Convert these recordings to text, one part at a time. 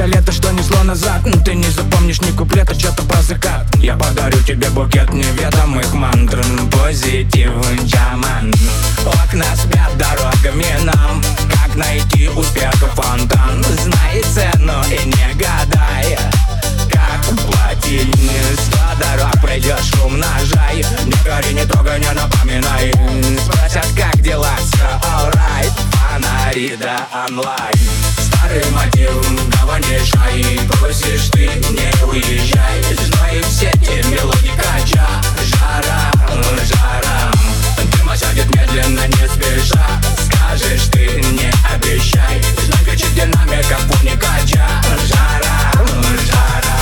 лето, что несло назад. Ты не запомнишь ни куплета, что-то про закат. Я подарю тебе букет неведомых мантр, позитив, джаман. Окна спят дорогами нам, как найти успеха фонтан. Знай цену и не гадай, как платить. 100 дорог пройдешь, умножай. Не гори, не трогай, не напоминай. Спросят, как дела, все alright. Фонари да онлайн. Старый мотив, давай не шай. Просишь ты, не уезжай. Знай в сети мелодика жара, жара. Дым осядет медленно, не спеша. Скажешь ты, не обещай. Знай, кричит динамика, фуника жара, жара.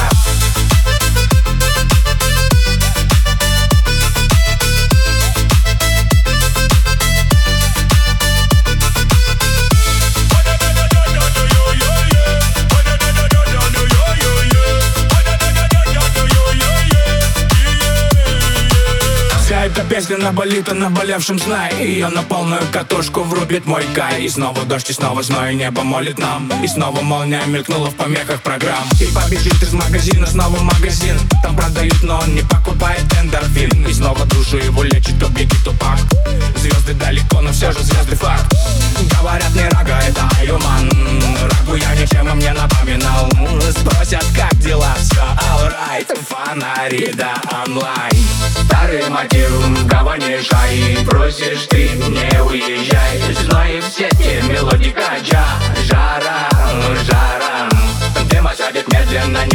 Эта песня наболит о наболевшем, знай. Ее на полную катушку врубит мой кай. И снова дождь, и снова зной, небо молит нам. И снова молния мелькнула в помехах программ. И побежит из магазина снова в магазин. Там продают, но он не покупает эндорфин. И снова душу его лечит, то беги, то пак. Звезды далеко, но все же звезды факт. Говорят, не рага, это аюман. Рагу я ничем им не напоминал. Спросят, как дела, все alright. Фонари да онлайн. Старый мотив, давай не шай. Просишь ты, не уезжай. Знай в сети мелодика жара, жара. Дым осядет медленно,